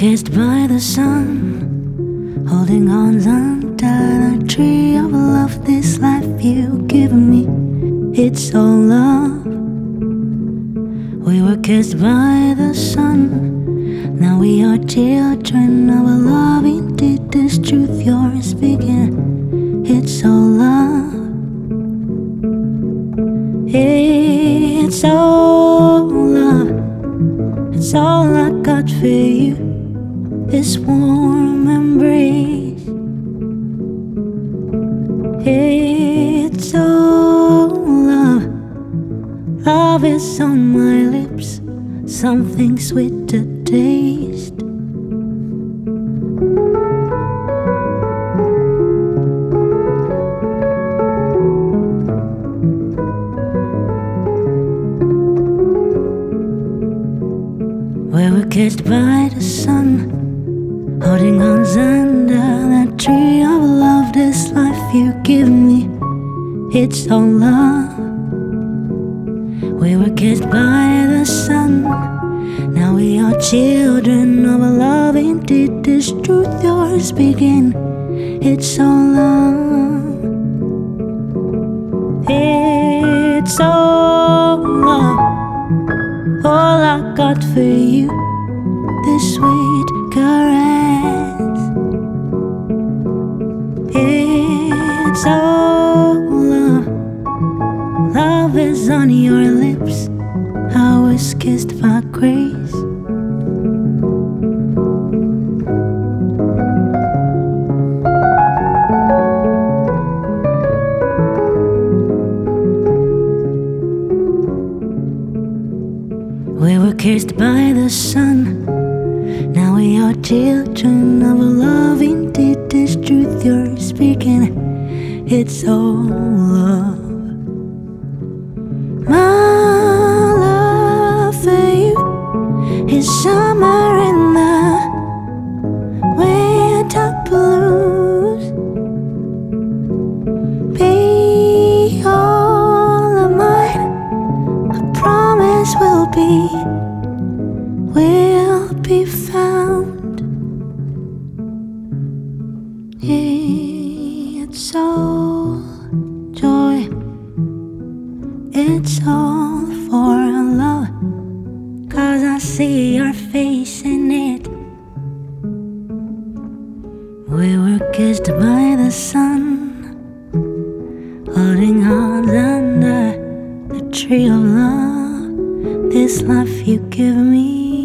kissed by the sun, holding on under the tree of love. This life you've given me, it's all love. We were kissed by the sun, now we are children of a love. Indeed, this truth you're speaking, it's all love. It's all love. It's all I got for you, this warm embrace. It's all love. Love is on my lips, something sweet to taste. We were kissed by the sun, holding on under that tree of love. This life you give me, it's all love. We were kissed by the sun, now we are children of a love. Indeed, this truth you're speaking, it's all love. It's all love. All I got for you, this sweet caress. It's all love. Love is on your lips, I was kissed by grace. We were kissed by the sun, now we are children of a love. Indeed, this truth you're speaking, it's all love. My love for you is summer in the winter blues. Be all of mine, I promise we'll be found. It's all joy, it's all for love, 'cause I see your face in it. We were kissed by the sun, holding on under the tree of love. This life you give me,